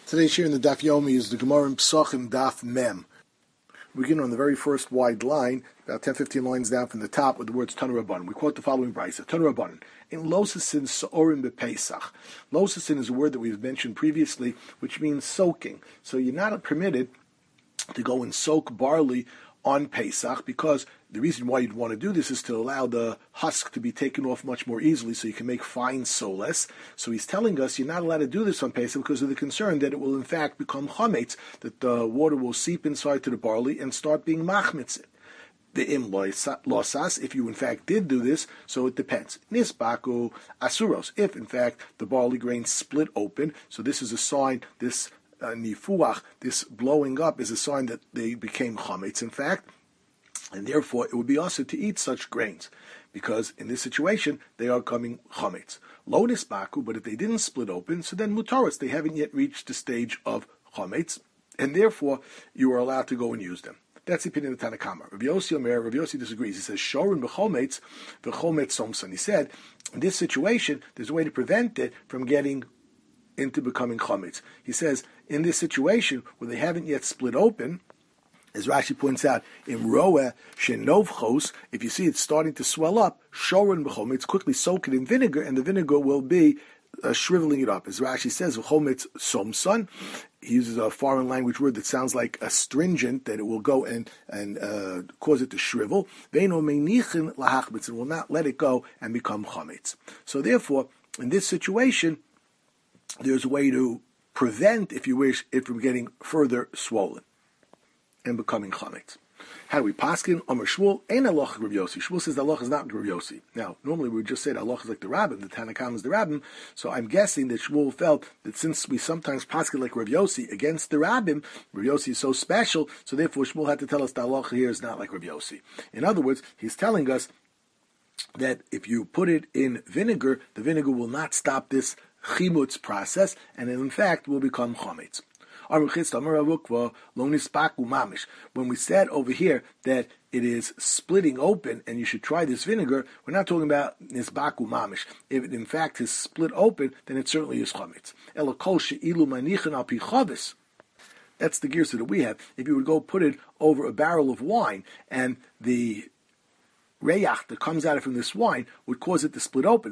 Today's share in the Daf Yomi is the Gemara in Pesachim Daf Mem. We begin on the very first wide line, about 10-15 lines down from the top, with the words Tanu Rabbanan. We quote the following brisa: Tanu Rabbanan, in Losasin Sa'orim B'Pesach. Losasin is a word that we've mentioned previously, which means soaking. So you're not permitted to go and soak barley on Pesach, because the reason why you'd want to do this is to allow the husk to be taken off much more easily so you can make fine soles. So he's telling us you're not allowed to do this on Pesach because of the concern that it will in fact become chametz, that the water will seep inside to the barley and start being machmitzit. The im losas, if you in fact did do this, so it depends. Nisbaku asuros, if in fact the barley grain split open, so this is a sign, this nifuach, this blowing up, is a sign that they became chametz in fact, and therefore it would be also to eat such grains, because in this situation they are coming chametz. Lo nisbaku, but if they didn't split open, so then mutaris, they haven't yet reached the stage of chametz, and therefore you are allowed to go and use them. That's the opinion of the Tanna Kamma. Rav Yossi disagrees. He says, Shorin b'chometz, v'chometz somson. He said, in this situation, there's a way to prevent it from getting into becoming chametz. He says, in this situation, where they haven't yet split open, as Rashi points out, in roeh shenovchos, if you see it starting to swell up, shorin b'chometz, quickly soak it in vinegar, and the vinegar will be shriveling it up. As Rashi says, v'chometz somson, he uses a foreign language word that sounds like astringent, that it will go and cause it to shrivel. Ve'eno menichin lahachmitz, and will not let it go and become chametz. So therefore, in this situation, there's a way to prevent, if you wish, it from getting further swollen and becoming chametz. How do we paskin? Amar Shmuel, ain't halacha Rav Yossi. Shmuel says the halacha is not Rav Yossi. Now, normally we would just say the halacha is like the rabbin, the Tanna Kamma is the rabbin. So I'm guessing that Shmuel felt that since we sometimes paskin like Rav Yossi against the rabbin, Rav Yossi is so special, so therefore Shmuel had to tell us the halacha here is not like Rav Yossi. In other words, he's telling us that if you put it in vinegar, the vinegar will not stop this chimutz process, and in fact will become chametz. When we said over here that it is splitting open and you should try this vinegar, we're not talking about nisbaku mamish. If it in fact is split open, then it certainly is chametz. That's the girsa that we have. If you would go put it over a barrel of wine and the reyach that comes out from this wine would cause it to split open.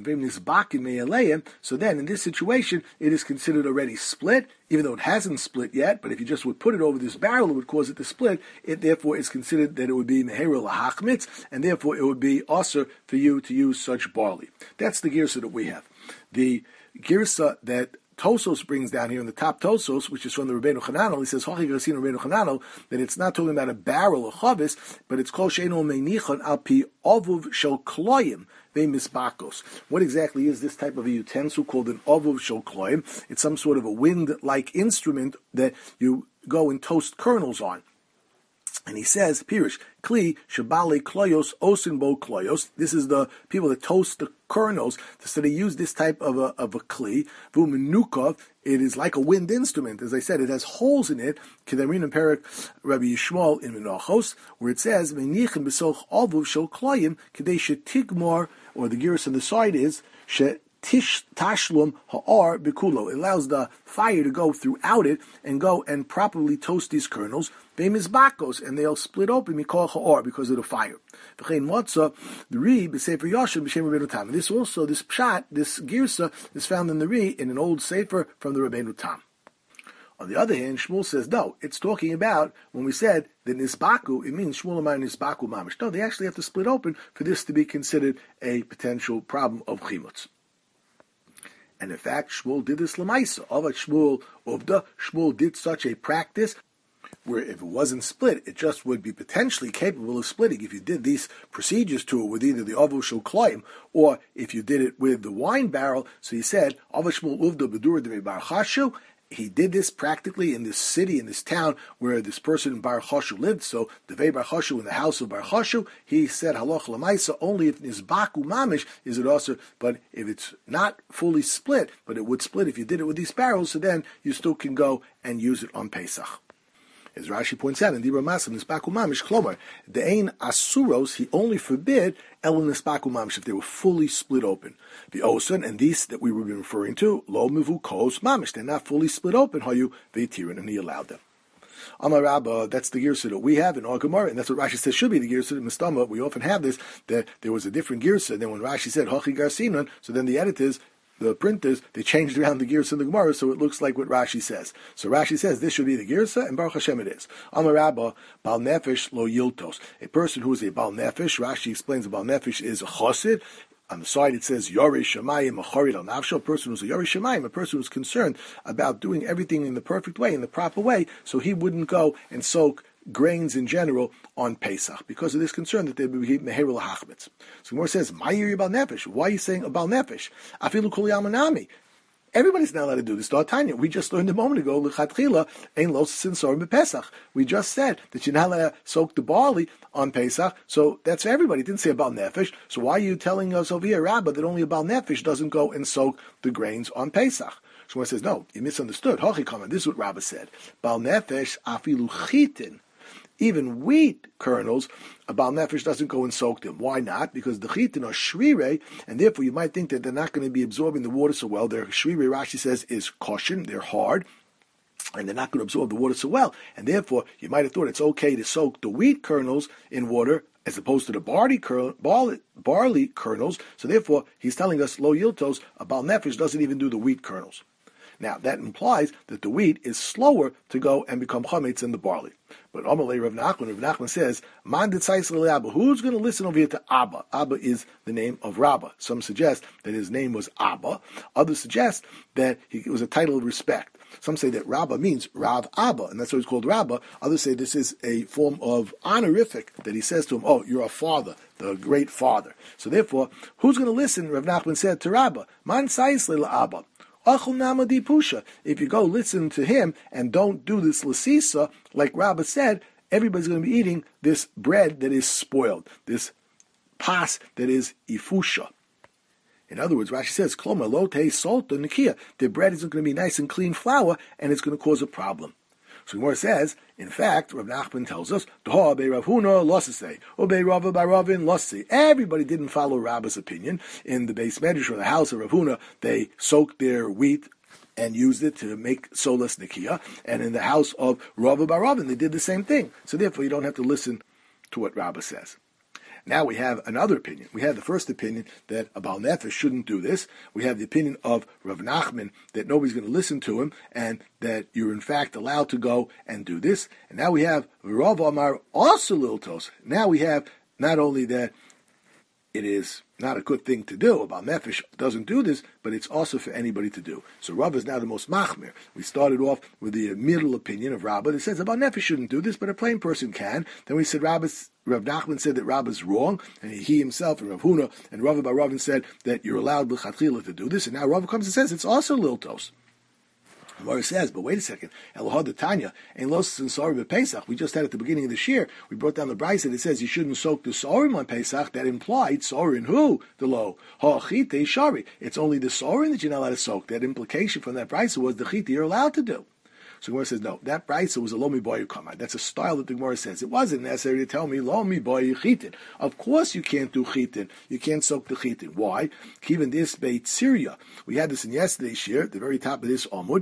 So then, in this situation, it is considered already split, even though it hasn't split yet. But if you just would put it over this barrel, it would cause it to split. It therefore is considered that it would be meheru lahachmitz, and therefore it would be also for you to use such barley. That's the girsa that we have. The girsa that Tosos brings down here in the top Tosos, which is from the Rabbeinu Chananel, he says, Hachi Grasino Rabbeinu Chananel, that it's not talking about a barrel of chavis, but it's called Sheino Meinichon al pi ovuv shel kloyim ve'misbakos. What exactly is this type of a utensil called an ovuv shel kloyim? It's some sort of a wind-like instrument that you go and toast kernels on. And he says, Pirish, Kli, Shabale Kloyos, Osinbo Kloyos. This is the people that toast the kernels. So they use this type of a Kli. Vumenukov, it is like a wind instrument. As I said, it has holes in it. Kedarin and Perik Rabbi Yishmael in Menachos, where it says, Menichem besoch avuv shel kloyim, kedei shetigmor, or the giris on the side is, tashlum ha'ar bikulo. It allows the fire to go throughout it and go and properly toast these kernels. Bakos, and they'll split open mikol ha'ar because of the fire. V'chein matzah the ri b'sefer Yashin b'shem Rabbeinu Tam. This also, this pshat, this girsa is found in the ri in an old sefer from the Rabbeinu Tam. On the other hand, Shmuel says no. It's talking about when we said that nisbaku, it means Shmuel amar nisbaku mamish. No, they actually have to split open for this to be considered a potential problem of chimutz. And in fact, Shmuel did this lemaisa. Avat Shmuel Uvda, Shmuel did such a practice where if it wasn't split, it just would be potentially capable of splitting. If you did these procedures to it with either the Avu Shul Kloim, or if you did it with the wine barrel, so he said, Avat Shmuel Uvda B'dur D'Mei Bar Chashu, he did this practically in this city, in this town, where this person in Bar Chashu lived. So, Devei Bar Chashu, in the house of Bar Chashu, he said, Halach Lamaisa, only if Nizbaku Mamish is it also, but if it's not fully split, but it would split if you did it with these barrels, so then you still can go and use it on Pesach. As Rashi points out in Dibra Masam, Nisbaku Mamish Klomar, the Ein Asuros, he only forbid El Nisbaku Mamish if they were fully split open. The Osan and these that we were referring to, Lo Mivu Kos Mamish, they're not fully split open, Hayu Veitirin, and he allowed them. Amar Rabba, that's the Girsa that we have in our Gemara, and that's what Rashi says should be the Girsa in Mistama. We often have this, that there was a different Girsa. Then when Rashi said Hachi Garsinan, so then the editors, the printers, they changed around the Girsa in the Gemara so it looks like what Rashi says. So Rashi says this should be the Girsa, and Baruch Hashem it is. Amar Rabba, Bal Nefesh lo Yiltos. A person who is a Bal Nefesh, Rashi explains a Bal Nefesh is a Chosid. On the side it says Yorei Shemayim Acharid al Nafsho, a person who's a Yorei Shemayim, a person who's concerned about doing everything in the perfect way, in the proper way, so he wouldn't go and soak grains in general on Pesach because of this concern that they would be meherul hachmetz. So Gemara says, "Ma'yiri bal nefesh." Why are you saying about nefesh? Afilu kol yamanami. Everybody's not allowed to do this. Tanya, we just learned a moment ago, l'chatchila ein lo sinsorim b'Pesach. We just said that you're not allowed to soak the barley on Pesach, so that's for everybody. It didn't say about nefesh. So why are you telling us over here, Rabbah, that only about nefesh doesn't go and soak the grains on Pesach? So one says, no, you misunderstood. Hachi comment. This is what Rabbah said. Bal nefesh afilu chitin. Even wheat kernels, a Bal Nefesh doesn't go and soak them. Why not? Because the chitin are shrire, and therefore you might think that they're not going to be absorbing the water so well. Their shrire, Rashi says, is caution. They're hard, and they're not going to absorb the water so well. And therefore, you might have thought it's okay to soak the wheat kernels in water as opposed to the barley kernels. So therefore, he's telling us, lo yiltos, a Bal Nefesh doesn't even do the wheat kernels. Now, that implies that the wheat is slower to go and become chametz than the barley. But Amalei Rav Nachman says, Man ditzais Abba. Who's going to listen over here to Abba? Abba is the name of Rabbah. Some suggest that his name was Abba. Others suggest that it was a title of respect. Some say that Rabbah means Rav Abba, and that's why he's called Rabbah. Others say this is a form of honorific, that he says to him, oh, you're a father, the great father. So therefore, who's going to listen, Rav Nachman said, to Rabbah? Man ditzais Abba. If you go listen to him and don't do this lasisa, like Rabbah said, everybody's going to be eating this bread that is spoiled, this pas that is ifusha. In other words, Rashi says, Kloma lote solta nikia. The bread isn't going to be nice and clean flour, and it's going to cause a problem. So Gemara says, in fact, Rav Nachman tells us, everybody didn't follow Rabbah's opinion. In the Beis Medrash or the house of Rav Huna, they soaked their wheat and used it to make solas nikia. And in the house of Rav bar Ravin, they did the same thing. So therefore, you don't have to listen to what Rabbah says. Now we have another opinion. We have the first opinion that a Bal Nefesh shouldn't do this. We have the opinion of Rav Nachman that nobody's going to listen to him and that you're in fact allowed to go and do this. And now we have Rav Amar also Liltos. Now we have not only that it is not a good thing to do, a Bal Nefesh doesn't do this, but it's also for anybody to do. So Rav is now the most machmir. We started off with the middle opinion of Rabbah that says a Bal Nefesh shouldn't do this, but a plain person can. Then we said Rav Nachman said that Rabbah is wrong, and he himself and Rav Huna and Rav bar Ravin said that you're allowed b'chatchila to do this, and now Rav comes and says it's also liltos. Gemara says, but wait a second, Elohad Tanya, and los and sorry Pesach. We just had at the beginning of this year, we brought down the brayse that it says you shouldn't soak the sorim on Pesach. That implied sorin who? The lo. Ha'chite shari. It's only the sorin that you're not allowed to soak. That implication from that brayse was the chita you're allowed to do. So Gemara says, no, that brayse was a lomi boyu kamad. That's a style that the Gemara says. It wasn't necessary to tell me lomi boyu chitin. Of course you can't do chitin. You can't soak the chitin. Why? Given this beit Syria. We had this in yesterday's shir, at the very top of this Amud.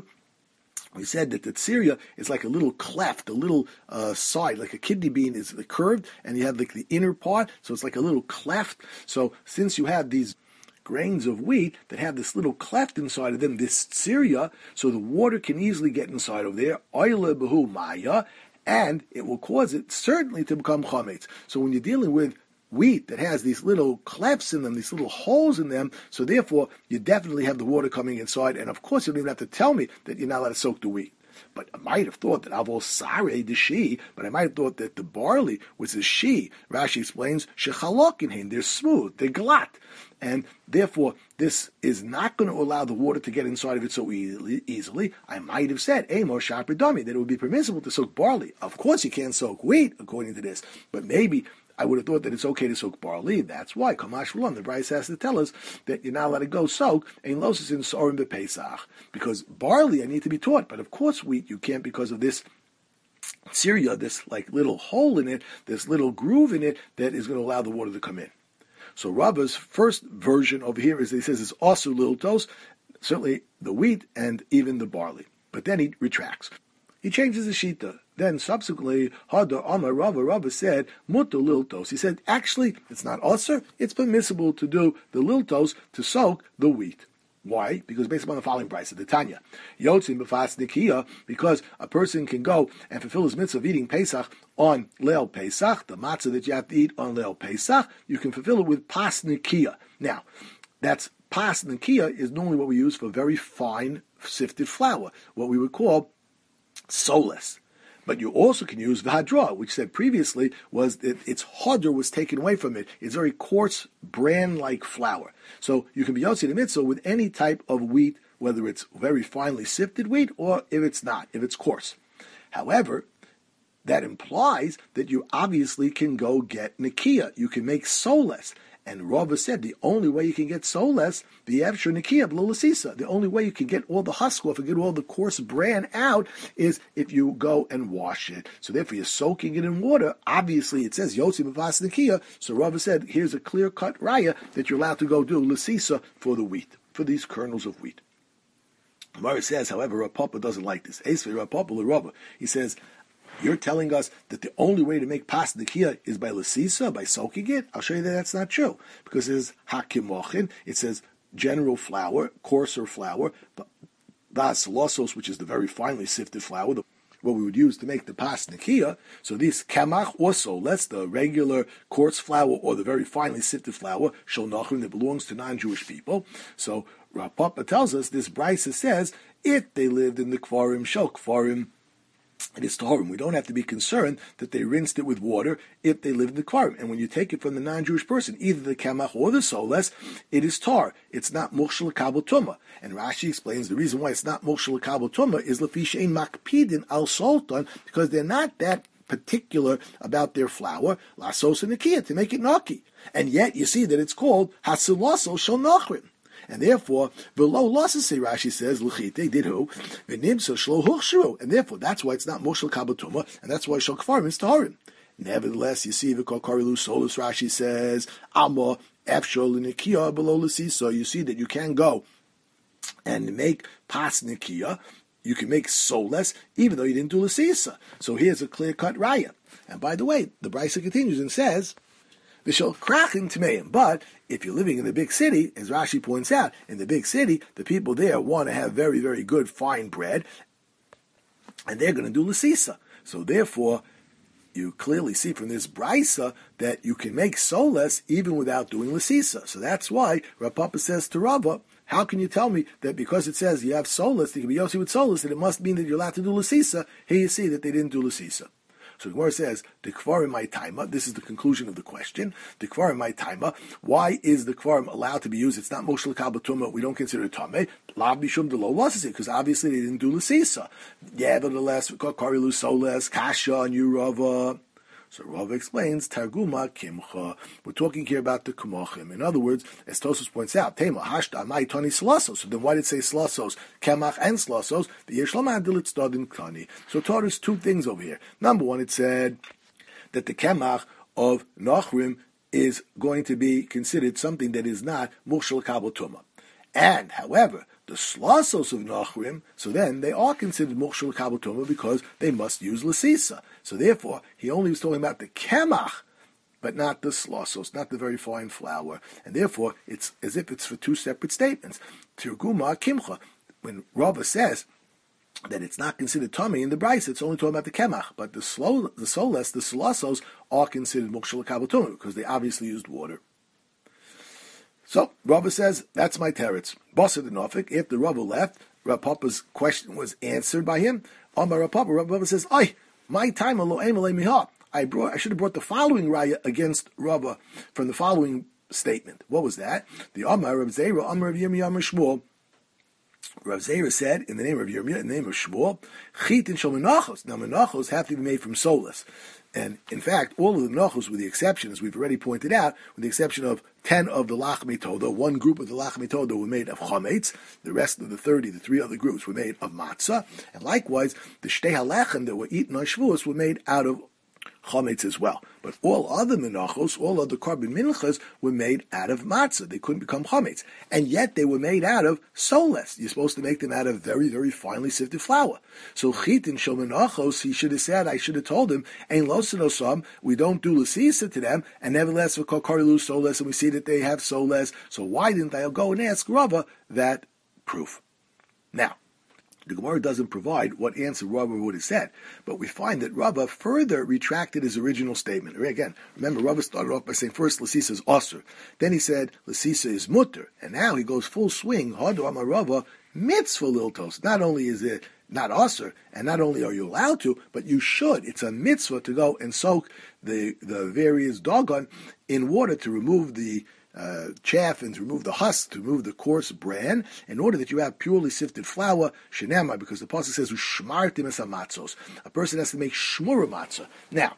We said that the tzirya is like a little cleft, a little side, like a kidney bean is curved, and you have like the inner part, so it's like a little cleft. So since you have these grains of wheat that have this little cleft inside of them, this tzirya, so the water can easily get inside of there, oile behu maya, and it will cause it certainly to become chametz. So when you're dealing with wheat that has these little clefts in them, these little holes in them, so therefore you definitely have the water coming inside, and of course you don't even have to tell me that you're not allowed to soak the wheat. But I might have thought that avol sare the she, but I might have thought that the barley was a she. Rashi explains shechalok in him, they're smooth, they're glatt, and therefore this is not going to allow the water to get inside of it so easily. I might have said amor shapridami, that it would be permissible to soak barley. Of course you can't soak wheat according to this, but maybe I would have thought that it's okay to soak barley. That's why Kamash V'lon, the Bryce has to tell us that you're not allowed to go soak ein losis in sorim b'Pesach, because barley I need to be taught, but of course wheat you can't because of this Syria, this like little hole in it, this little groove in it that is going to allow the water to come in. So Rava's first version over here is he says it's also liltos, certainly the wheat and even the barley. But then he retracts. He changes the shita. Then subsequently, Hadar Amar Rava said, Mutu liltos. He said, actually, it's not usher, it's permissible to do the liltos to soak the wheat. Why? Because based upon the following price of the Tanya. Yotzim b'fas nikia, because a person can go and fulfill his mitzvah of eating Pesach on Leil Pesach, the matzah that you have to eat on Leil Pesach, you can fulfill it with pas nikia. Now, that's pas nikia is normally what we use for very fine sifted flour, what we would call soles. But you also can use v'hadra, which said previously was that its hodr was taken away from it. It's very coarse, bran-like flour. So you can be yotzi the mitzvah with any type of wheat, whether it's very finely sifted wheat or if it's not, if it's coarse. However, that implies that you obviously can go get nikia. You can make soles. And Rava said the only way you can get soles, the Evshur Nikia B'Lasisa, the only way you can get all the husk off and get all the coarse bran out is if you go and wash it. So therefore you're soaking it in water. Obviously it says Yotzi B'Vas Nikia. So Rava said here's a clear-cut raya that you're allowed to go do Lasisa for the wheat, for these kernels of wheat. Mara says, however, Rav Papa doesn't like this. Rav Papa L'Rava. He says, you're telling us that the only way to make pas nikia is by lasisa, by soaking it? I'll show you that that's not true. Because it says hakimochin, it says general flour, coarser flour, das losos, which is the very finely sifted flour, what we would use to make the pas nikia. So these kamach also, that's the regular coarse flour or the very finely sifted flour, shel nachrim, that belongs to non-Jewish people. So Rav Papa tells us, this brisa says, if they lived in the kfarim, shel kfarim, it is taharim. We don't have to be concerned that they rinsed it with water if they live in the kfarim. And when you take it from the non-Jewish person, either the kamach or the soles, it is tar. It's not mukshel kabel tuma. And Rashi explains the reason why it's not mukshel kabel tuma is lefish ein makpidin al sultan, because they're not that particular about their flour, lasos and nikia, to make it naki. And yet you see that it's called hasilaso shel nachrim. And therefore, below losses, say Rashi says, l'chite did who, v'nimsa shlo huchshiru, and therefore that's why it's not moshel kabatuma, and that's why shel kfarim is taharim. Nevertheless, you see the kokarilu solus. Rashi says, amma efshol nikia below l'sisa. You see that you can go and make pas nikia. You can make soles even though you didn't do l'sisa. So here's a clear cut raya. And by the way, the brisa continues and says, V'shel krachin tmeim. But if you're living in the big city, as Rashi points out, in the big city, the people there want to have very, very good fine bread, and they're going to do l'sisa. So therefore, you clearly see from this brisa that you can make soles even without doing l'sisa. So that's why Rav Papa says to Rava, how can you tell me that because it says you have soles, they can be yosi with soles, that it must mean that you're allowed to do l'sisa? Here you see that they didn't do l'sisa. So the Gemara says, the kfarim my taima, this is the conclusion of the question, the kfarim my taima, why is the kfarim allowed to be used? It's not moshel kabatuma, we don't consider it tameh, lav bishum de lo lasisi, because obviously they didn't do l'sisa. Nevertheless, karilu soles, kasha, and you Rava. So Rava explains, Targuma kimcha. We're talking here about the kumachim. In other words, as Tosos points out, Tema hashta mai tani slasos. So then why did it say slasos? Kemach and slasos. The yeshlam adilit stadin kani. So it taught us two things over here. Number one, it said that the kemach of nachrim is going to be considered something that is not mushal kabel tuma. And, however, the slasos of nachrim, so then they are considered mukshel kabotoma because they must use lasisa. So therefore, he only was talking about the kemach, but not the slasos, not the very fine flour. And therefore, it's as if it's for two separate statements. Tirguma kimcha. When Rava says that it's not considered tummy in the brisa, it's only talking about the kemach. But the soles, the slasos, are considered mukshel kabotoma because they obviously used water. So, Rava says, that's my teretz. Basa the Nofik, after Rava left, Rav Papa's question was answered by him. Amar Rav Papa says, my time lo miha. I should have brought the following raya against Rava from the following statement. What was that? The Amar Rav Zera, Amar Rav Yirmiyah, Amar Shmuel. Rav Zera said, in the name of Yirmiyah, in the name of Shmuel, Chitin shel menachos. Now menachos have to be made from solus. And in fact, all of the menachos, with the exception, as we've already pointed out, with the exception of 10 of the lachmei toda, one group of the lachmei toda were made of chametz, the rest of the 30, the three other groups, were made of matzah, and likewise, the shtei halechem that were eaten on Shavuos were made out of chametz as well. But all other menachos, all other korban minchas were made out of matzah. They couldn't become chametz. And yet they were made out of soles. You're supposed to make them out of very, very finely sifted flour. So chitin shel menachos, he should have said, I should have told him, ein losenosam, we don't do lasisa to them, and nevertheless for kokarilu soles, and we see that they have soles. So why didn't I go and ask Rava that proof? Now, the Gemara doesn't provide what answer Rava would have said, but we find that Rava further retracted his original statement. Again, remember, Rava started off by saying first Lasisa is Osir, then he said Lasisa is Mutter, and now he goes full swing, Hadu Amar Rava, mitzvah liltos. Not only is it not Osir, and not only are you allowed to, but you should. It's a mitzvah to go and soak the various dogon in water to remove the chaff and to remove the husk, to remove the coarse bran, in order that you have purely sifted flour, shenema, because the pasuk says, "Ushmartim es hamatzos." A person has to make shmura matzah. Now,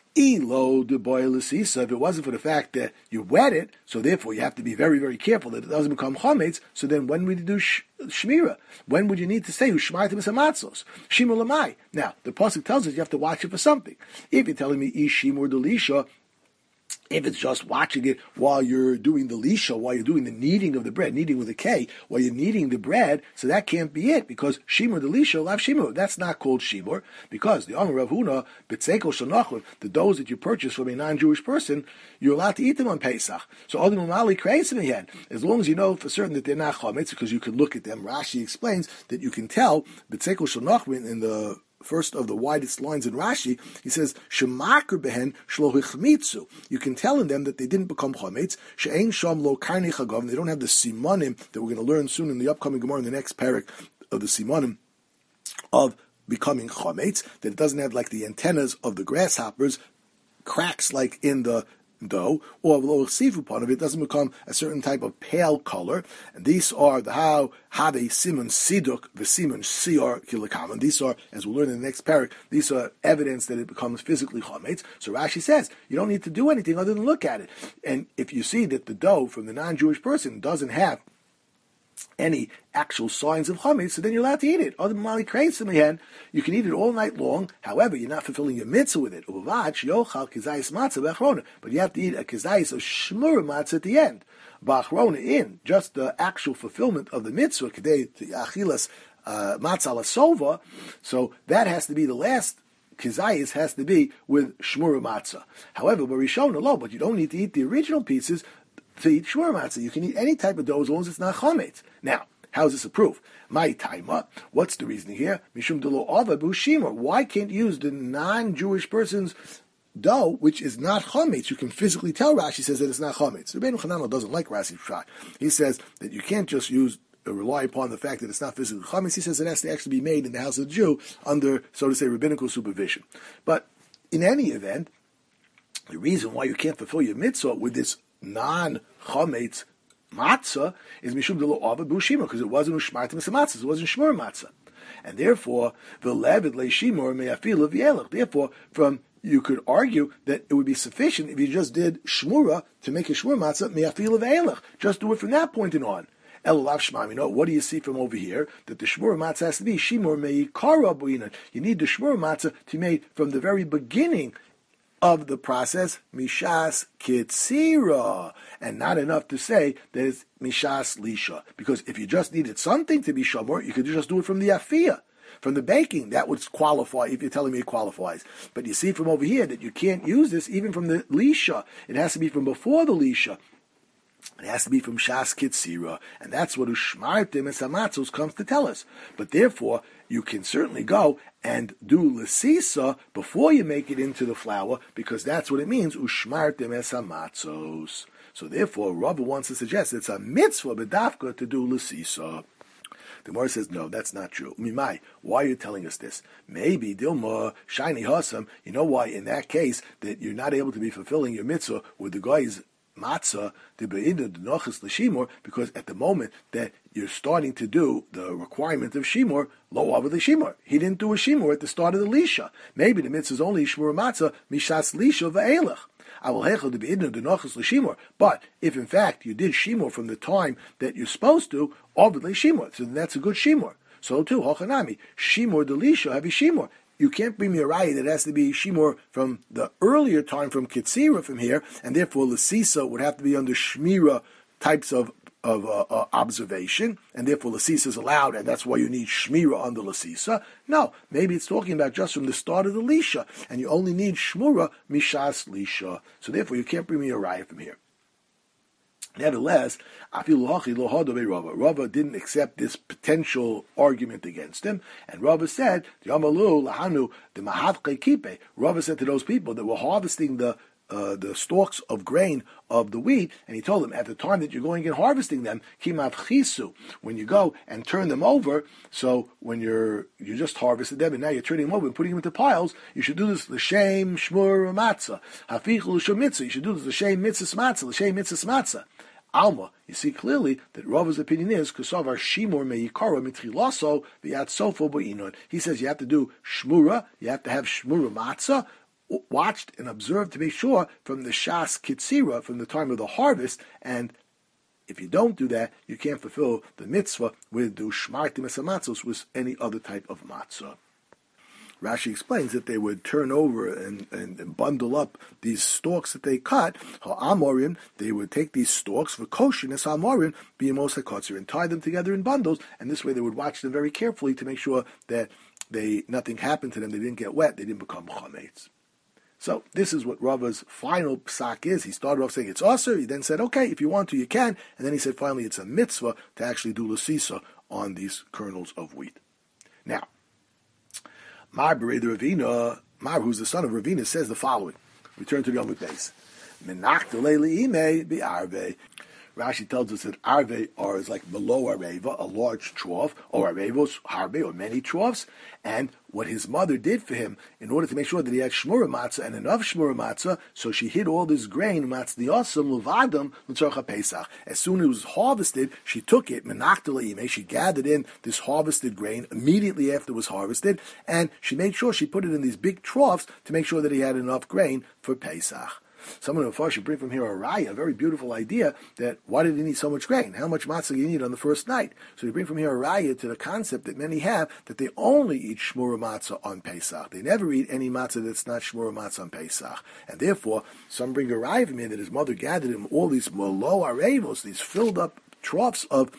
elo de boilisisa, if it wasn't for the fact that you wet it, so therefore you have to be very, very careful that it doesn't become chametz, so then when would you do shmira? When would you need to say, Ushmartim es hamatzos? Shimur lamai. Now, the pasuk tells us you have to watch it for something. If you're telling me, ishimur delisha, if it's just watching it while you're doing the lisha, while you're doing the kneading of the bread, kneading with a K, while you're kneading the bread, so that can't be it, because shimur the lisha, lav shimur, that's not called shimur, because the Amar Rav Huna, b'tzekel shanachon, the doughs that you purchase from a non-Jewish person, you're allowed to eat them on Pesach. So as long as you know for certain that they're not chametz, because you can look at them, Rashi explains that you can tell, b'tzekel shanachon, in the first of the widest lines in Rashi, he says, "Shemakar behen shlo hichmitzu." You can tell in them that they didn't become chametz. She'ein sham lo karnei chagav. They don't have the simanim that we're going to learn soon in the upcoming Gemara in the next parak of the simanim of becoming chametz. That it doesn't have like the antennas of the grasshoppers, cracks like in the dough, or below seafood part of it doesn't become a certain type of pale color. And these are the how they simon siduk, the simon sior kilakam. These are, as we'll learn in the next parak, these are evidence that it becomes physically chametz. So Rashi says you don't need to do anything other than look at it. And if you see that the dough from the non-Jewish person doesn't have any actual signs of chametz, so then you're allowed to eat it. Other than mali kreis in the hand, you can eat it all night long. However, you're not fulfilling your mitzvah with it. But you have to eat a kizayis of shmur matzah at the end. Ba'achrona, in just the actual fulfillment of the mitzvah, kedei achilas matzah lasova. So that has to be the last. Kizayis has to be with shmur matzah. However, barishon lo, but you don't need to eat the original pieces to eat shmur matzah. You can eat any type of dough as long as it's not chametz. Now, how is this a proof? My taima. What's the reasoning here? Mishum delo ava bushimur. Why can't you use the non-Jewish person's dough, which is not chametz? You can physically tell. Rashi says that it's not chametz. Rabbeinu Chananel doesn't like Rashi's shot. He says that you can't just rely upon the fact that it's not physically chametz. He says it has to actually be made in the house of the Jew under, so to say, rabbinical supervision. But in any event, the reason why you can't fulfill your mitzvah with this non-chametz matzah is mishum delo ava b'ushimur, because it wasn't ushmartim matzah, it wasn't shmur matzah, and therefore the levid leishimur me'afil v'yelach. Therefore, you could argue that it would be sufficient if you just did shmura to make a shmur matzah me'afil v'yelach. Just do it from that point on. Elav shmam. What do you see from over here? That the shmur matzah has to be shimur me'ikara bu'inan. You need the shmur matzah to be made from the very beginning of the process, mishas kitzira, and not enough to say that it's mishas lisha. Because if you just needed something to be shamor, you could just do it from the afiyah, from the baking. That would qualify, if you're telling me it qualifies. But you see from over here that you can't use this even from the lisha. It has to be from before the lisha. It has to be from shas kitzira, and that's what ushmartim and samatzos comes to tell us. But therefore, you can certainly go and do lesisa before you make it into the flour, because that's what it means, ushmartim es hamatzos. So therefore, Rava wants to suggest it's a mitzvah bedafka to do lesisa. The Gemara says, no, that's not true. Umimai, why are you telling us this? Maybe, Dilma, shiny hasam, you know why in that case that you're not able to be fulfilling your mitzvah with the guy's matzah the be'inah the nochas l'shimor, because at the moment that you're starting to do the requirement of shimor, lo avad l'shimor. He didn't do a shimor at the start of the lisha. Maybe the mitzvah is only shmur matzah mishas lisha ve'elech. But if in fact you did shimor from the time that you're supposed to, obviously shimor, so that's a good shimor. So too, hochanami, shimor delisha have shimor. You can't bring me a raya that has to be shimor from the earlier time, from Kitzira from here, and therefore Lasisa would have to be under Shmira types of observation, and therefore Lasisa is allowed, and that's why you need Shmira on the Lasisa. No, maybe it's talking about just from the start of the Lisha, and you only need Shmura Mishas Lisha. So therefore you can't bring me a raya from here. Nevertheless, Rava didn't accept this potential argument against him, and Rava said, Rava said to those people that were harvesting the stalks of grain of the wheat, and he told them, at the time that you're going and harvesting them, kimav chisu, when you go and turn them over, so when you just harvested them and now you're turning them over and putting them into piles, you should do this l'shem shmur matzah, hafichu l'shem mitzvah, you should do this l'shem mitzvah matzah, l'shem mitzvah matzah. Alma, you see clearly that Rava's opinion is Kusavar Shimur Meikara Mitrilaso Viat Sofo Boinon. He says you have to do Shmura, you have to have Shmura Matzah, watched and observed to make sure from the Shas Kitzira, from the time of the harvest, and if you don't do that, you can't fulfill the mitzvah with do Shmartim Esamatzos with any other type of matzah. Rashi explains that they would turn over and bundle up these stalks that they cut. Ha'amorim, they would take these stalks for koshin as ha'amorim, b'yamos ha'kotzer, and tie them together in bundles, and this way they would watch them very carefully to make sure that nothing happened to them, they didn't get wet, they didn't become chametz. So this is what Rava's final psak is. He started off saying it's aser, he then said, okay, if you want to, you can, and then he said finally it's a mitzvah to actually do lasisa on these kernels of wheat. Now, Mar Berei the Ravina, Mar, who's the son of Ravina, says the following. Return to the Yom Beis. Menach delei ime bi'arve. Rashi tells us that arve is like below areva, a large trough, or arevos harbe, or many troughs. And what his mother did for him, in order to make sure that he had shmura matzah and enough shmura matzah, so she hid all this grain, matzniosam levadam l'tzorcha pesach. As soon as it was harvested, she took it, menach delei ime, she gathered in this harvested grain immediately after it was harvested, and she made sure she put it in these big troughs to make sure that he had enough grain for Pesach. Someone in the should bring from here a raya, a very beautiful idea that why did he need so much grain? How much matzah do you need on the first night? So we bring from here a raya to the concept that many have that they only eat shmura matzah on Pesach. They never eat any matzah that's not shmura matzah on Pesach. And therefore, some bring a raya from here that his mother gathered him all these molo arevos, these filled up troughs of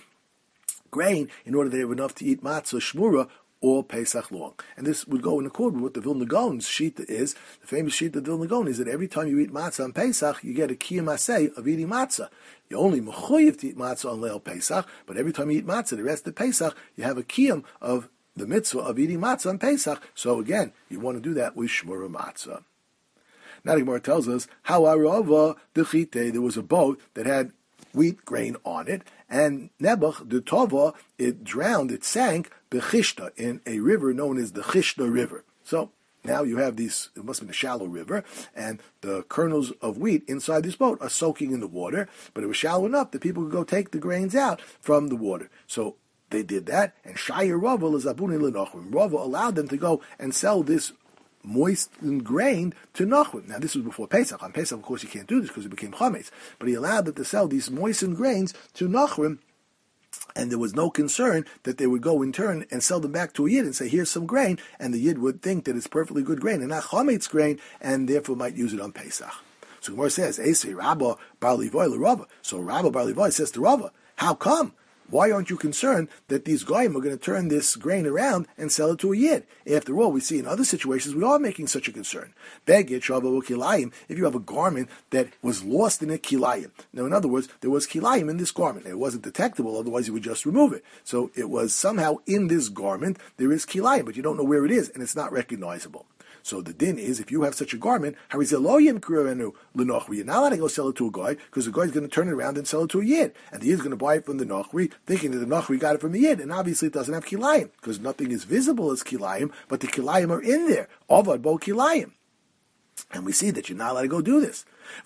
grain in order they have enough to eat matzah shmura all Pesach long. And this would go in accord with what the Vilna Gaon's shita is. The famous shita of Vilna Gaon is that every time you eat matzah on Pesach, you get a kiyum aseh of eating matzah. You only mechuyev to eat matzah on Leil Pesach, but every time you eat matzah, the rest of Pesach, you have a kiyum of the mitzvah of eating matzah on Pesach. So again, you want to do that with shmura matzah. Now the Gemara tells us, how arava dechite, there was a boat that had wheat grain on it, and Nebuch, the Tova, it drowned, it sank, Bechishta, in a river known as the Chishta River. So now you have these, it must have been a shallow river, and the kernels of wheat inside this boat are soaking in the water, but it was shallow enough that people could go take the grains out from the water. So they did that, and Shaya Rava l'zabuni l'nochrim. Rava allowed them to go and sell this moistened grain to Nachum. Now this was before Pesach. On Pesach, of course, you can't do this because it became chametz. But he allowed them to sell these moistened grains to Nachum, and there was no concern that they would go in turn and sell them back to a Yid and say, here's some grain, and the Yid would think that it's perfectly good grain and not chametz grain, and therefore might use it on Pesach. So Gemara says, Esei Rabba Bar Levoy LeRava. So Rabba Bar Levoy says to Rava, how come? Why aren't you concerned that these goyim are going to turn this grain around and sell it to a Yid? After all, we see in other situations we are making such a concern. Begit shava kilayim, if you have a garment that was lost in a kilayim. Now, in other words, there was kilayim in this garment. It wasn't detectable, otherwise you would just remove it. So it was somehow in this garment, there is kilayim, but you don't know where it is, and it's not recognizable. So the din is, if you have such a garment, you're not allowed to go sell it to a guy, because the guy's going to turn it around and sell it to a Yid. And the Yid's going to buy it from the Nochri, thinking that the Nochri got it from the Yid, and obviously it doesn't have kilayim, because nothing is visible as kilayim, but the kilayim are in there. Avad bo kilayim. And we see that you're not allowed to go do this.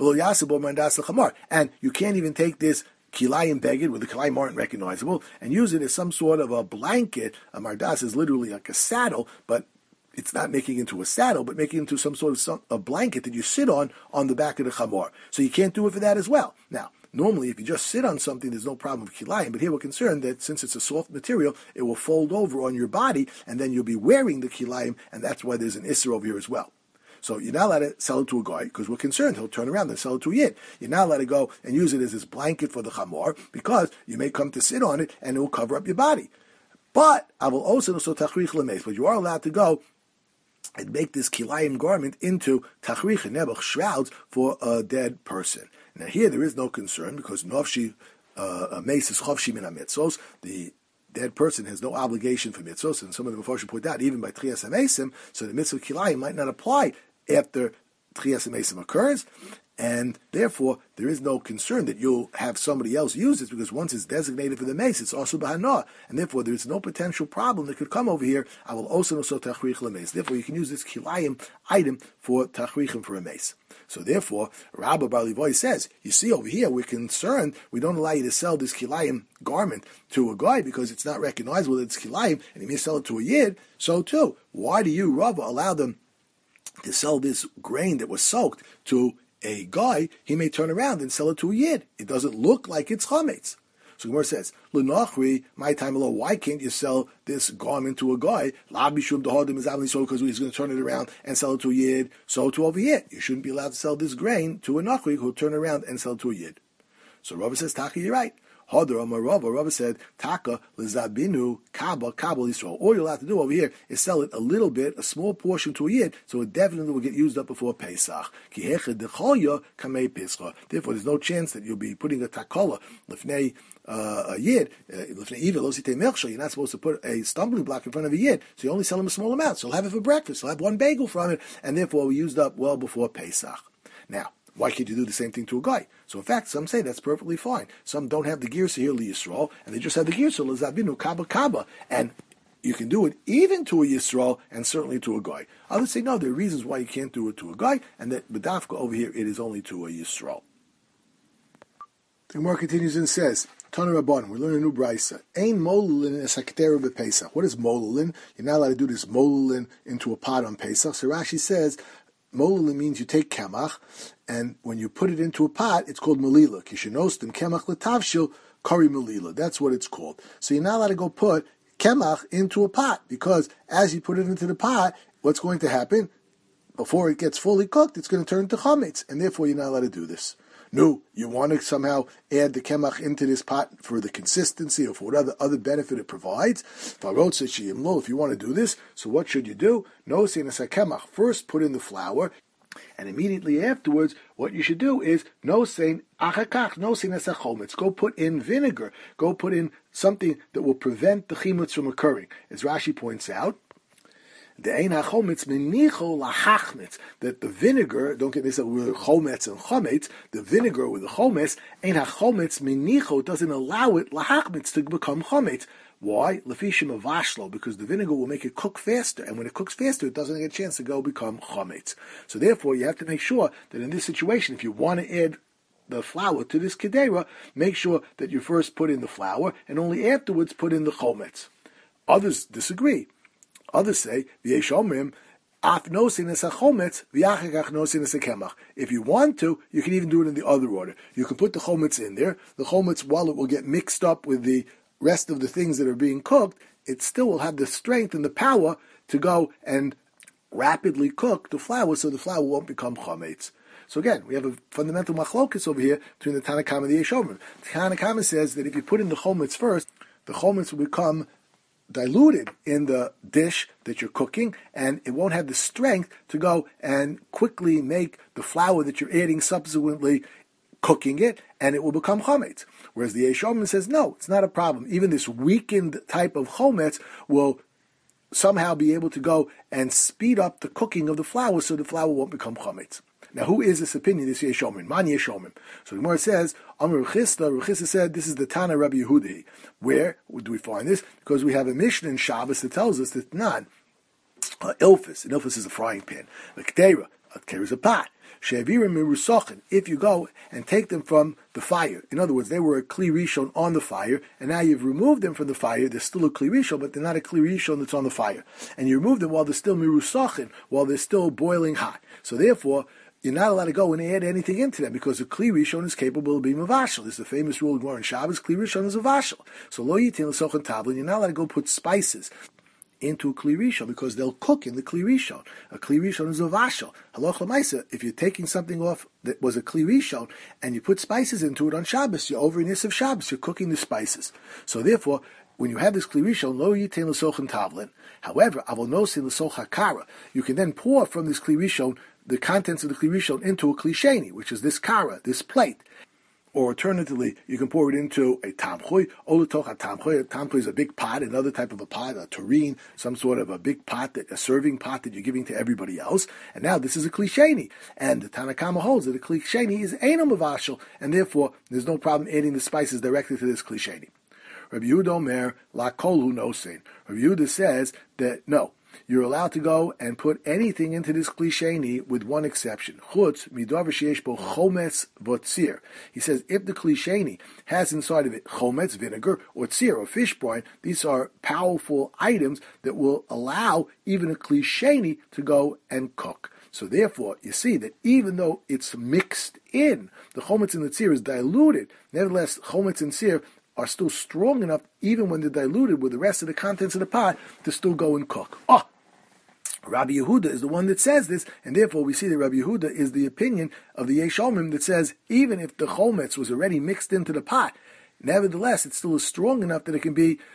And you can't even take this kilayim beged, where the kilayim aren't recognizable, and use it as some sort of a blanket. A mardas is literally like a saddle, but it's not making it into a saddle, but making it into some sort of a blanket that you sit on the back of the chamor. So you can't do it for that as well. Now, normally, if you just sit on something, there's no problem with kilayim, but here we're concerned that since it's a soft material, it will fold over on your body, and then you'll be wearing the kilayim, and that's why there's an isser over here as well. So you're not allowed to sell it to a guy, because we're concerned he'll turn around and sell it to a yid. You're not allowed to go and use it as this blanket for the chamor, because you may come to sit on it, and it will cover up your body. But you are allowed to go and make this kilayim garment into tachrich nebuch shrouds for a dead person. Now here there is no concern, because nafshi mace is chavshi min mitzvos. The dead person has no obligation for mitzvos, and some of the Mepharshim point out even by Tchias HaMesim, so the mitzvah kilayim might not apply after Tchias HaMesim occurs, and therefore there is no concern that you'll have somebody else use it, because once it's designated for the mace, it's also b'hana, and therefore there is no potential problem that could come over here. I will also tachrich l'mace. Therefore, you can use this kilayim item for tachrichim for a mace. So therefore, Rabbi Bar Levoy says, you see over here, we're concerned, we don't allow you to sell this kilayim garment to a guy because it's not recognizable that it's kilayim, and he may sell it to a yid. So too, why do you, Rabbi, allow them to sell this grain that was soaked to a guy? He may turn around and sell it to a yid. It doesn't look like it's chametz. So Gemara says, "L'nachri, my time alone. Why can't you sell this garment to a guy? La bishum dehadim is avli so because he's going to turn it around and sell it to a yid. So to over here, you shouldn't be allowed to sell this grain to a nachri who'll turn around and sell it to a yid." So Rava says, "Taka, you're right." Hadar Amar Rava. Rava said, "Taka lezabinu kaba Yisrael." All you're allowed to do over here is sell it a little bit, a small portion to a yid, so it definitely will get used up before Pesach. Therefore, there's no chance that you'll be putting a takola lifnei a yid. You're not supposed to put a stumbling block in front of a yid, so you only sell him a small amount. So he'll have it for breakfast. He'll have one bagel from it, and therefore we used up well before Pesach. Now, why can't you do the same thing to a guy? So in fact, some say that's perfectly fine. Some don't have the gears here, Yisrael, and they just have the gears, so Lazabinu Kaba. And you can do it even to a Yisrael and certainly to a guy. Others say, no, there are reasons why you can't do it to a guy, and that B'dafka over here, it is only to a Yisrael. The Gemara continues and says, Tana Rabban, we learn a new brisa. Ein molulin es hakteru b'Pesach. What is molulin? You're not allowed to do this molulin into a pot on Pesach. So Rashi says, molulin means you take kemach, and when you put it into a pot, it's called melila. Kishenostim kemach letavshil kari melila. That's what it's called. So you're not allowed to go put kemach into a pot, because as you put it into the pot, what's going to happen? Before it gets fully cooked, it's going to turn to chametz, and therefore you're not allowed to do this. No, you want to somehow add the kemach into this pot for the consistency or for whatever other benefit it provides. If you want to do this, so what should you do? No, kemach. First put in the flour, and immediately afterwards, what you should do is no sein achakach, no sein chometz. Go put in vinegar. Go put in something that will prevent the chimutz from occurring. As Rashi points out, that the vinegar, don't get this with chometz and chometz, the vinegar with the chometz, ein hachometz minicho, doesn't allow it lahachmetz to become chometz. Why? Lefishim avashlo, because the vinegar will make it cook faster, and when it cooks faster, it doesn't get a chance to go become chometz. So therefore, you have to make sure that in this situation, if you want to add the flour to this kedera, make sure that you first put in the flour, and only afterwards put in the chometz. Others disagree. Others say, if you want to, you can even do it in the other order. You can put the chometz in there. The chometz, while it will get mixed up with the rest of the things that are being cooked, it still will have the strength and the power to go and rapidly cook the flour, so the flour won't become chometz. So again, we have a fundamental machlokus over here between the Tanna Kama and the Yeshomrim. The Tanna Kama says that if you put in the chometz first, the chometz will become diluted in the dish that you're cooking, and it won't have the strength to go and quickly make the flour that you're adding subsequently cooking it, and it will become chometz. Whereas the Yeshomim says, no, it's not a problem. Even this weakened type of chometz will somehow be able to go and speed up the cooking of the flour, so the flour won't become chometz. Now, who is this opinion? This Yeshomim, Man Yeshomim. So the Gemara says, Amar Rechista said, this is the Tana Rabbi Yehudi. Where do we find this? Because we have a Mishnah in Shabbos that tells us that Ilfis, and Ilfis is a frying pan. The Ketera, Keres a pot. She'avirim mirusochin. If you go and take them from the fire, in other words, they were a kli rishon on the fire, and now you've removed them from the fire. They're still a kli rishon, but they're not a kli rishon that's on the fire. And you remove them while they're still mirusochin, while they're still boiling hot. So therefore, you're not allowed to go and add anything into them because the kli rishon is capable of being a vashel. This is the famous rule of Gemara in Shabbos: kli rishon is a vashel. So lo yitin l'sochin tavlin. You're not allowed to go put spices into a kli rishon because they'll cook in the kli rishon. A kli rishon is a vashel. Halach l'maisa, if you're taking something off that was a kli rishon and you put spices into it on Shabbos, you're over in Yisrael Shabbos. You're cooking the spices. So therefore, when you have this kli rishon, lo yitin l'sochin tavlin. However, avol nosin l'soch hakara. You can then pour from this kli rishon the contents of the kli rishon into a kli sheni, which is this kara, this plate. Or alternatively, you can pour it into a tamchui. Olutoch a tamchui. A tamchui is a big pot, another type of a pot, a tureen, some sort of a big pot, a serving pot that you're giving to everybody else. And now this is a kli sheni. And the Tanakama holds that a kli sheni is einam avashel, and therefore there's no problem adding the spices directly to this kli sheni. Rabbi Yehuda Omer, la kolhu nosein. Rabbi Yehuda says that no, you're allowed to go and put anything into this kli sheni with one exception. Chutz midavar sheyesh bo chometz v'tzir. He says if the kli sheni has inside of it chometz, vinegar, or tzir, or fish brine, these are powerful items that will allow even a kli sheni to go and cook. So therefore, you see that even though it's mixed in, the chometz and the tzir is diluted. Nevertheless, chometz and tzir are still strong enough, even when they're diluted with the rest of the contents of the pot, to still go and cook. Rabbi Yehuda is the one that says this, and therefore we see that Rabbi Yehuda is the opinion of the Yesh Omrim that says even if the chometz was already mixed into the pot, nevertheless it still is strong enough that it can be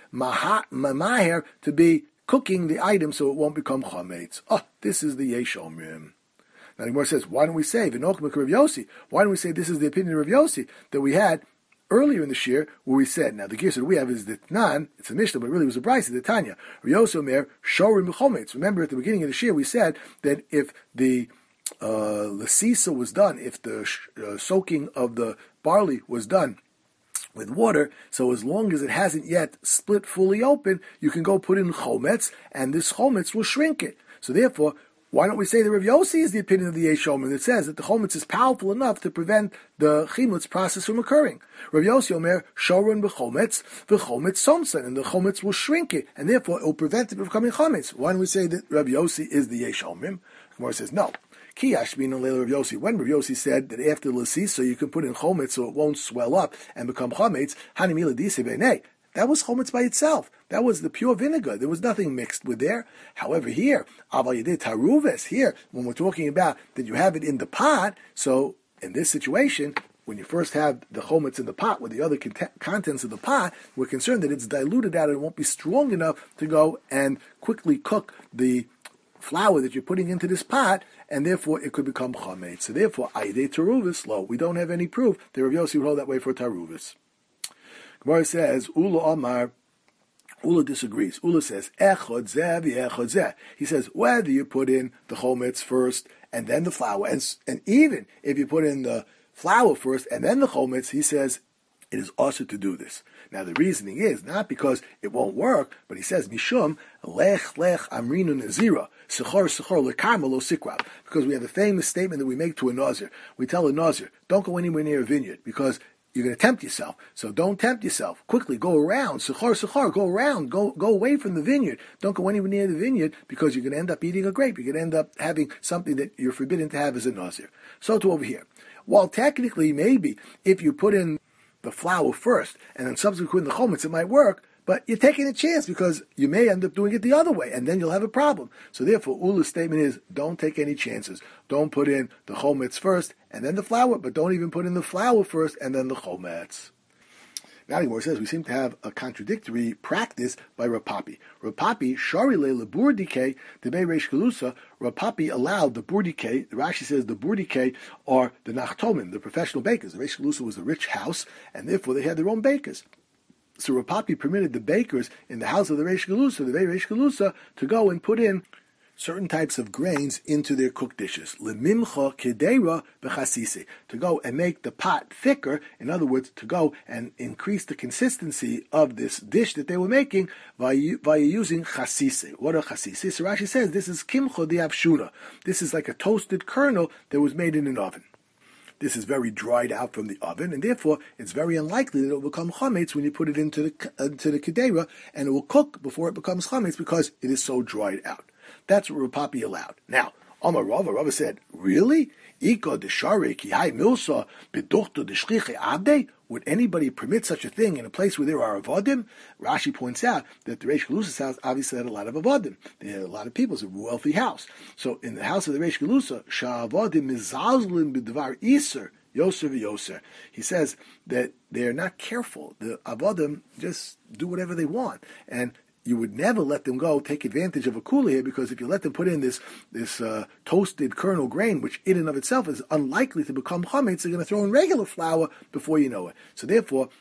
maher to be cooking the item so it won't become chometz. This is the Yesh Omrim. Now the Gemara says, why don't we say V'nochmek Rav Yossi? Why don't we say this is the opinion of Rav Yossi that we had earlier in the shir, where we said, now the gears that we have is the Tnan, it's a Mishnah, but it really was a Brisa, the Tanya. Ryosomer, Shorim B'chometz. Remember at the beginning of the shir, we said that if the Lasisa was done, if the soaking of the barley was done with water, so as long as it hasn't yet split fully open, you can go put in chometz, and this chometz will shrink it. So therefore, why don't we say that Rav Yossi is the opinion of the Yesh Omrim that says that the chometz is powerful enough to prevent the chimutz process from occurring? Rav Yossi Omer, Shoron b'chometz, v'chometz somson, and the chometz will shrink it, and therefore it will prevent it from becoming chometz. Why don't we say that Rav Yossi is the Yesh Omrim? Gemara says, no. Ki Ashbin and Leila Rav Yossi. When Rav Yossi said that after l'sisa you can put in chometz so it won't swell up and become chometz, hanimila dise b'nei. That was chometz by itself. That was the pure vinegar. There was nothing mixed with there. However, here, aval yedei taruves, here, when we're talking about that you have it in the pot, so in this situation, when you first have the chometz in the pot with the other contents of the pot, we're concerned that it's diluted out and it won't be strong enough to go and quickly cook the flour that you're putting into this pot, and therefore it could become chometz. So therefore, ayidei taruves, lo, we don't have any proof that Rav Yossi would hold that way for taruves. Gemara says, Ula Omar, Ula disagrees. Ula says, Echod zeh v'echod zeh. He says, whether you put in the chometz first and then the flour, and even if you put in the flour first and then the chometz, he says, it is also to do this. Now the reasoning is not because it won't work, but he says, Mishum, lech amrinu nazira, sechor lekarma lo sikrav. Because we have a famous statement that we make to a nazir. We tell a nazir, don't go anywhere near a vineyard, because you're going to tempt yourself. So don't tempt yourself. Quickly go around. Sechar, go around. Go away from the vineyard. Don't go anywhere near the vineyard because you're going to end up eating a grape. You're going to end up having something that you're forbidden to have as a nazir. So to over here. While technically, maybe, if you put in the flour first and then subsequently the chometz, it might work, but you're taking a chance because you may end up doing it the other way, and then you'll have a problem. So therefore, Ula's statement is, don't take any chances. Don't put in the chometz first and then the flour, but don't even put in the flour first and then the chometz. Now the Gemara says we seem to have a contradictory practice by Rav Papi. Rav Papi, Shari le burdike, debei reish galusa. Rav Papi allowed the burdike. The Rashi says the burdike are the nachtomim, the professional bakers. The reish galusa was a rich house, and therefore they had their own bakers. So Rav Papi permitted the bakers in the house of the Reish Galusa, the Reish Galusa, to go and put in certain types of grains into their cooked dishes. Lemimcha kedera b'chasise, to go and make the pot thicker. In other words, to go and increase the consistency of this dish that they were making by using chasise. What are chasise? So Rashi says this is kimcha diavshuna. This is like a toasted kernel that was made in an oven. This is very dried out from the oven, and therefore it's very unlikely that it will become chametz when you put it into the kedera, and it will cook before it becomes chametz because it is so dried out. That's what Rav Papi allowed. Now, Amar Rava said, really? Ika deshare ki hai milsa beduchto deshliche abde? Would anybody permit such a thing in a place where there are avodim? Rashi points out that the Reish Galusa's house obviously had a lot of avodim. They had a lot of people. It's a wealthy house. So in the house of the Reish Galusa, sha'avodim mizalzlin b'dvar iser yoser v'yoser. He says that they're not careful. The avodim just do whatever they want. And you would never let them go take advantage of a kula here, because if you let them put in this toasted kernel grain, which in and of itself is unlikely to become chametz, they're going to throw in regular flour before you know it. So therefore,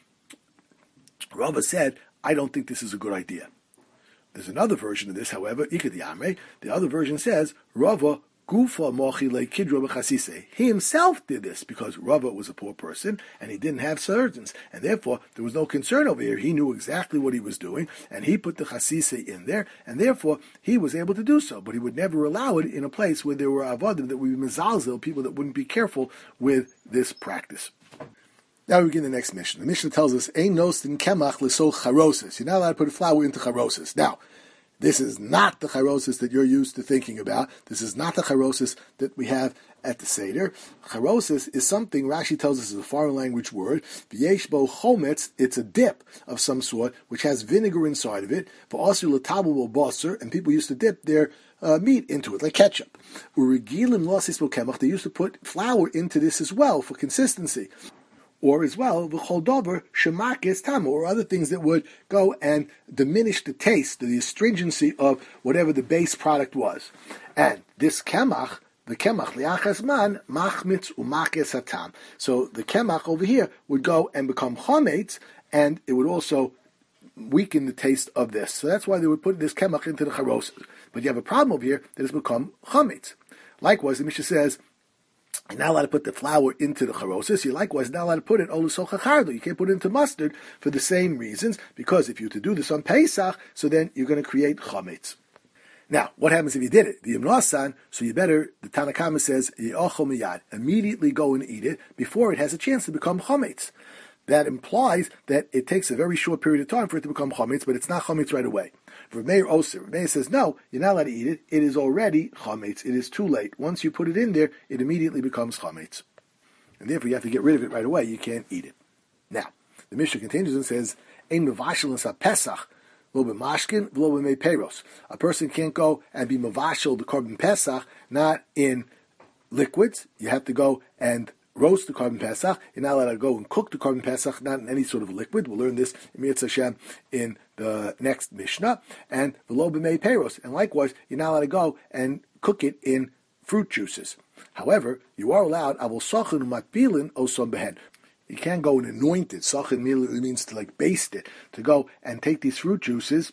Rava said, I don't think this is a good idea. There's another version of this, however, Ikad Yamre. The other version says, Rava Gufa mochile kidro b'chasise. He himself did this because Rava was a poor person and he didn't have surgeons, and therefore there was no concern over here. He knew exactly what he was doing, and he put the chasise in there, and therefore he was able to do so. But he would never allow it in a place where there were avodim that would be mezalzel, people that wouldn't be careful with this practice. Now we begin the next Mishnah. The Mishnah tells us, Ein nostin kemach l'sol charoses. You're not allowed to put flour into charoses. Now, this is not the charosis that you're used to thinking about. This is not the charosis that we have at the Seder. Charosis is something, Rashi tells us, is a foreign language word. V'yesh bo chometz, it's a dip of some sort, which has vinegar inside of it. V'asu l'tabel b'aser, and people used to dip their meat into it, like ketchup. Uregilim losis b'kemach, they used to put flour into this as well for consistency. Or as well, v'chol dover shemakis tamu, or other things that would go and diminish the taste, the astringency of whatever the base product was. And this kemach, the kemach liachas man, machmitz umakis hatam. So the kemach over here would go and become chametz, and it would also weaken the taste of this. So that's why they would put this kemach into the charos. But you have a problem over here that has become chametz. Likewise, the Mishnah says, you're not allowed to put the flour into the charosis. You're likewise not allowed to put it olusol chachardo. You can't put it into mustard for the same reasons, because if you were to do this on Pesach, so then you're going to create chametz. Now, what happens if you did it? The Yimnasan, so you better, the Tanna Kama says, Ye'ochel miyad, immediately go and eat it before it has a chance to become chametz. That implies that it takes a very short period of time for it to become chametz, but it's not chametz right away. Rav Meir says, no, you're not allowed to eat it. It is already chametz. It is too late. Once you put it in there, it immediately becomes chametz. And therefore, you have to get rid of it right away. You can't eat it. Now, the Mishnah continues and says, Ein mevashel es ha-pesach, lo b'mashkin, v'lo b'mei peiros. A person can't go and be mevashel the korban pesach, not in liquids. You have to go and roast the korban pesach. You're not allowed to go and cook the korban pesach, not in any sort of liquid. We'll learn this in Mirz Hashem in the next Mishnah. And v'lo b'mei peiros. And likewise, you're not allowed to go and cook it in fruit juices. However, you are allowed avol sachin u'matbilin osom behen. You can't go and anoint it. Sachin means to like baste it. To go and take these fruit juices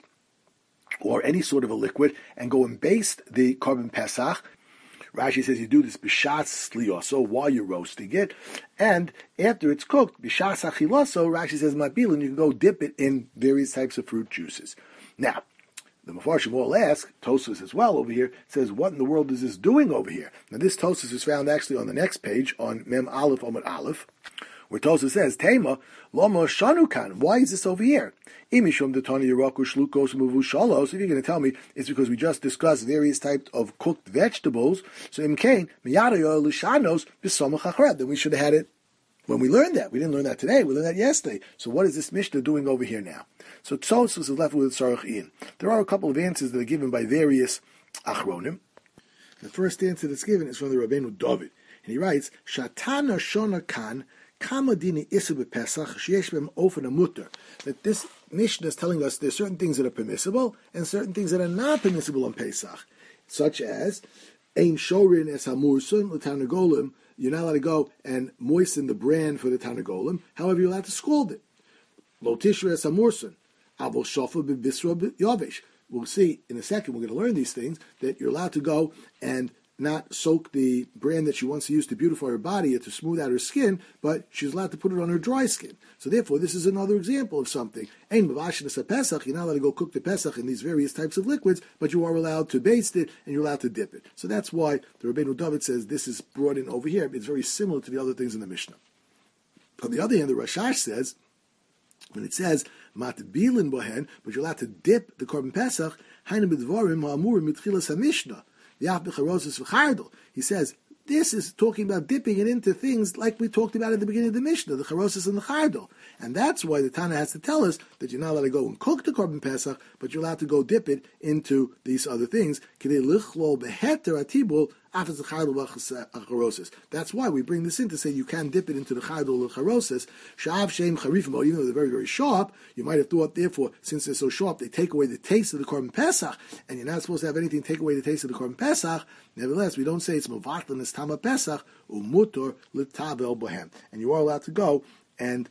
or any sort of a liquid and go and baste the korban pesach. Rashi says you do this b'shas sliyoso while you're roasting it, and after it's cooked, b'shas achiloso, Rashi says matbilin, you can go dip it in various types of fruit juices. Now, the Mefarshim all ask, Tosfos as well over here, says, what in the world is this doing over here? Now this Tosfos is found actually on the next page, on Mem Aleph Omid Aleph, where Tosfos says, Tema, Lama Shanukan, why is this over here? Imishum detani yiraku shlukos muvushalos. If you're going to tell me it's because we just discussed various types of cooked vegetables, so imkain miyadayo lishanos b'samach achred. Then we should have had it when we learned that. We didn't learn that today. We learned that yesterday. So what is this Mishnah doing over here now? So Tosfos is left with Tzarech Ian. There are a couple of answers that are given by various achronim. The first answer that's given is from the Rabbeinu David, and he writes, Shatana shona kan. That this Mishnah is telling us there's certain things that are permissible and certain things that are not permissible on Pesach, such as Ein Shorin es Hamursun l'Tarnagolim. You're not allowed to go and moisten the bran for the Tarnagolim. However, you're allowed to scald it. Lo Tishra es Hamursun. Avol Shofa b'Bisra Yavish. we'll see in a second, we're going to learn these things, that you're allowed to go and not soak the bran that she wants to use to beautify her body or to smooth out her skin, but she's allowed to put it on her dry skin. So therefore, this is another example of something. Ein mavashin a Pesach, you're not allowed to go cook the Pesach in these various types of liquids, but you are allowed to baste it and you're allowed to dip it. So that's why the Rabbeinu David says this is brought in over here. It's very similar to the other things in the Mishnah. On the other hand, the Rashash says, when it says matbilin bohen, but you're allowed to dip the korban Pesach, hainu b'dvarim ha'amurim mitchilas haMishnah. He says, this is talking about dipping it into things like we talked about at the beginning of the Mishnah, the charosis and the chardal. And that's why the Tana has to tell us that you're not allowed to go and cook the korban Pesach, but you're allowed to go dip it into these other things. That's why we bring this in to say you can dip it into the chardal or charosis. Even though they're very, very sharp, you might have thought, therefore, since they're so sharp, they take away the taste of the korban Pesach, and you're not supposed to have anything take away the taste of the korban Pesach. Nevertheless, we don't say it's mavatlan as tama Pesach umutor litabel bohem, and you are allowed to go and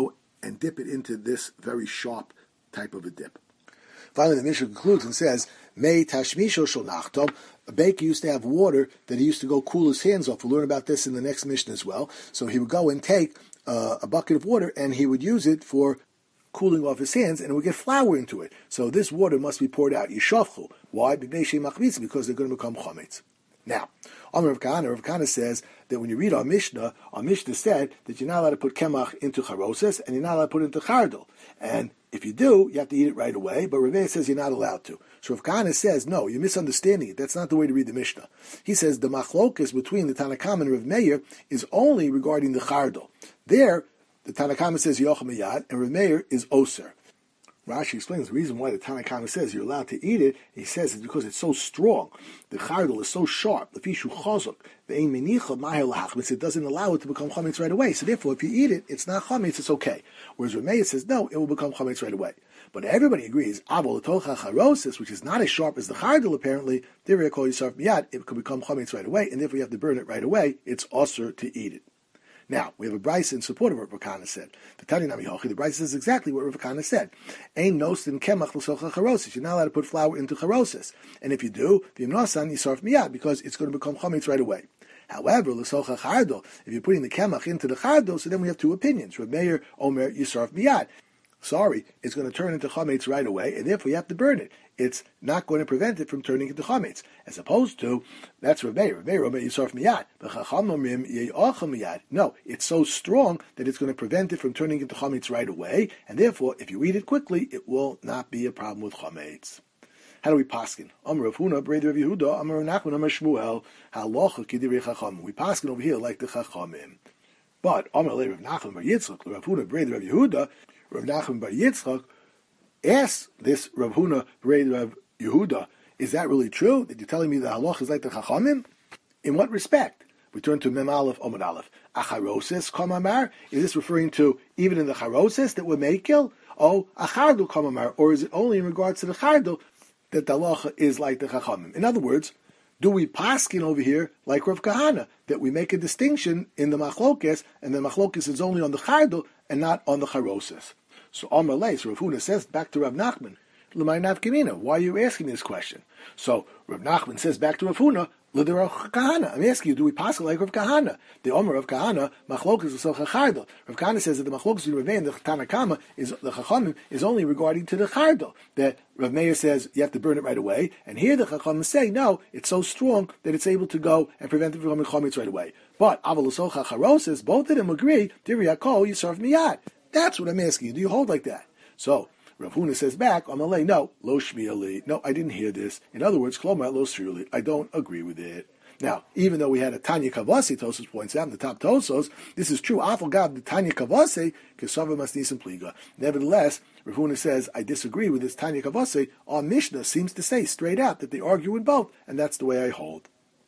dip it into this very sharp type of a dip. Finally, the Mishnah concludes and says, Mei tashmisho shel nachtom. A baker used to have water that he used to go cool his hands off. We'll learn about this in the next Mishnah as well. So he would go and take a bucket of water and he would use it for cooling off his hands, and it would get flour into it. So this water must be poured out. Yishafchu. Why? Because they're going to become chametz. Now, Rav Kahana says that when you read our Mishnah said that you're not allowed to put kemach into charoses and you're not allowed to put it into chardal. And if you do, you have to eat it right away, but Rav says you're not allowed to. So Rav Kahana says, no, you're misunderstanding it. That's not the way to read the Mishnah. He says the machlokas between the Tanakam and Rav Meir is only regarding the chardal. There, the Tanakama says yochel miyad, and Rav Meir is oser. Rashi explains the reason why the Tanakama says you're allowed to eat it. He says it's because it's so strong. The chardal is so sharp. Lefishu chazuk ve'ein menicha mahel lahachmitz. It doesn't allow it to become chametz right away. So therefore, if you eat it, it's not chametz. It's okay. Whereas Rav Meir says no, it will become chametz right away. But everybody agrees avol tocha charosis, which is not as sharp as the chardal. Apparently, there call yisarf miyad. It could become chametz right away, and therefore you have to burn it right away. It's osur to eat it. Now, we have a brisa in support of what Rav Kahana said. The brisa says exactly what Rav Kahana said. Ein nosin kemach l'socha charosis. You're not allowed to put flour into charosis. And if you do, v'imnosan yisarf miyad, because it's going to become chametz right away. However, l'socha chardal, if you're putting the kemach into the chardal, so then we have two opinions. Rav Meir, Omer, yisarf miyad. Sorry, it's going to turn into chametz right away, and therefore you have to burn it. It's not going to prevent it from turning into chametz. As opposed to, that's Rav Meir. Rav Meir, yisarf miyad. No, it's so strong that it's going to prevent it from turning into chametz right away, and therefore, if you eat it quickly, it will not be a problem with chametz. How do we paskin? Amar Rav Huna, Brei Rav Yehuda, Amar Rav Nachman, Amar Shmuel, Halacha k'direi chachamim. We paskin over here like the chachamim. But Amar Rav Nachman bar Yitzchak, Rav Huna, Brei Rav Yehuda, Rav Nachman bar Yitzchak asks this Rav Huna, Brei Rav Yehuda, is that really true? That you're telling me the halach is like the chachamim? In what respect? We turn to Mem Aleph, Omid Aleph. Acharosis, Kamamar? Is this referring to even in the charosis that we're makil? Oh, achardul Kamamar? Or is it only in regards to the chardul that the halacha is like the chachamim? In other words, do we paskin over here like Rav Kahana, that we make a distinction in the machlokes, and the machlokes is only on the chardul and not on the charosis? So Amar Leis, Rav Huna says back to Rav Nachman, L'may nafkamina, why are you asking this question? So Rav Nachman says back to Rav Huna, L'der Rav Kahana. I'm asking you, do we pass like Rav Kahana? The Omer of Kahana, machlokas l'socha chardal. Rav Kahana says that the machlokas between Rav Meir and the Tanakama is the Chachamim is only regarding to the chardal. That Rav Meir says you have to burn it right away, and here the Chachamim say no, it's so strong that it's able to go and prevent it from becoming chametz right away. But aval l'socha charosis, both of them agree. Direi hakol yisarf miyad. That's what I'm asking you. Do you hold like that? So Rav Huna says back, Amalei, no, lo shmiali. No, I didn't hear this. In other words, klomar lo shriuli. I don't agree with it. Now, even though we had a Tanya Kavasi, Tosos points out in the top Tosos, this is true. Afal Gab, the Tanya Kavasi, Kesava Masnisim Pliga. Nevertheless, Rav Huna says, I disagree with this Tanya Kavasi. Our Mishnah seems to say straight out that they argue in both, and that's the way I hold.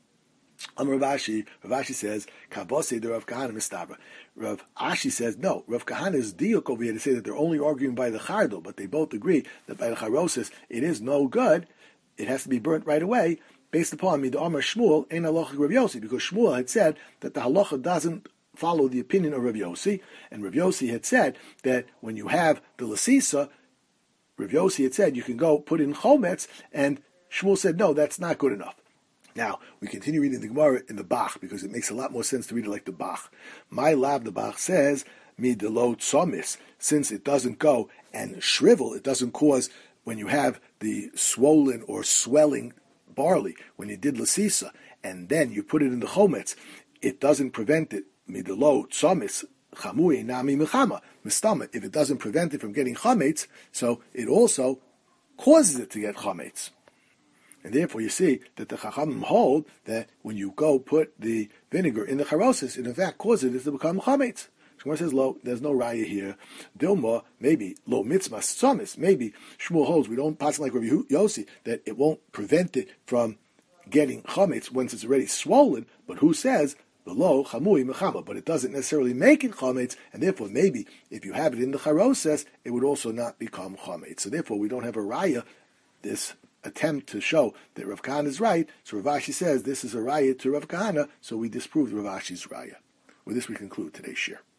Rav Ashi says, Kavose de Rav Kahana mistabra. Rav Ashi says, no, Rav Kahana's diuk over here to say that they're only arguing by the chardal, but they both agree that by the charosis it is no good. It has to be burnt right away, based upon Mida Amar Shmuel, Ein Halacha Rav Yossi, because Shmuel had said that the halacha doesn't follow the opinion of Rav Yossi, and Rav Yossi had said that when you have the lasisa, Rav Yossi had said you can go put in chometz, and Shmuel said no, that's not good enough. Now, we continue reading the Gemara in the Bach, because it makes a lot more sense to read it like the Bach. My Lav, the Bach says, midelo tzomis, since it doesn't go and shrivel, it doesn't cause, when you have the swollen or swelling barley, when you did lasisa, and then you put it in the chometz, it doesn't prevent it, midelo tzomis, chamui nami mechama, mistama, if it doesn't prevent it from getting chametz, so it also causes it to get chametz. And therefore, you see that the Chachamim hold that when you go put the vinegar in the charosis, it in fact causes it to become chametz. Shmuel says, "Lo, there's no raya here. Dilma, maybe lo mitzvah tzomis. Maybe Shmuel holds we don't pass like Rabbi Yossi that it won't prevent it from getting chametz once it's already swollen. But who says the lo chamui mechama? But it doesn't necessarily make it chametz, and therefore maybe if you have it in the charoses, it would also not become chametz. So therefore, we don't have a raya. This attempt to show that Rav Kahana is right, so Rav Ashi says this is a raya to Rav Kahana, so we disprove Rav Ashi's raya. With this we conclude today's shir.